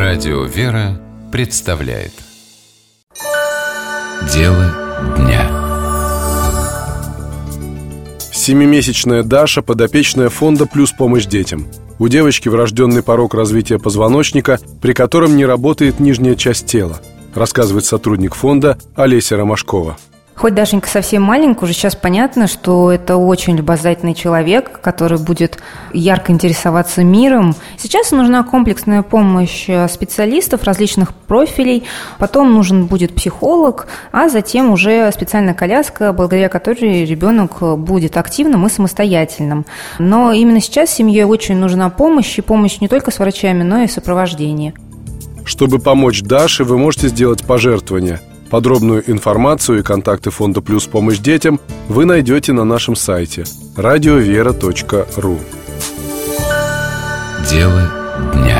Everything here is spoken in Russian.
Радио «Вера» представляет «Дело дня». 7-месячная Даша, подопечная фонда «Плюс помощь детям». У девочки врожденный порок развития позвоночника, при котором не работает нижняя часть тела, рассказывает сотрудник фонда Олеся Ромашкова. Хоть Дашенька совсем маленькая, уже сейчас понятно, что это очень любознательный человек, который будет ярко интересоваться миром. Сейчас нужна комплексная помощь специалистов различных профилей, потом нужен будет психолог, а затем уже специальная коляска, благодаря которой ребенок будет активным и самостоятельным. Но именно сейчас семье очень нужна помощь, и помощь не только с врачами, но и в сопровождении. Чтобы помочь Даше, вы можете сделать пожертвование. Подробную информацию и контакты фонда «Плюс помощь детям» вы найдете на нашем сайте радиовера.ру. Дело дня.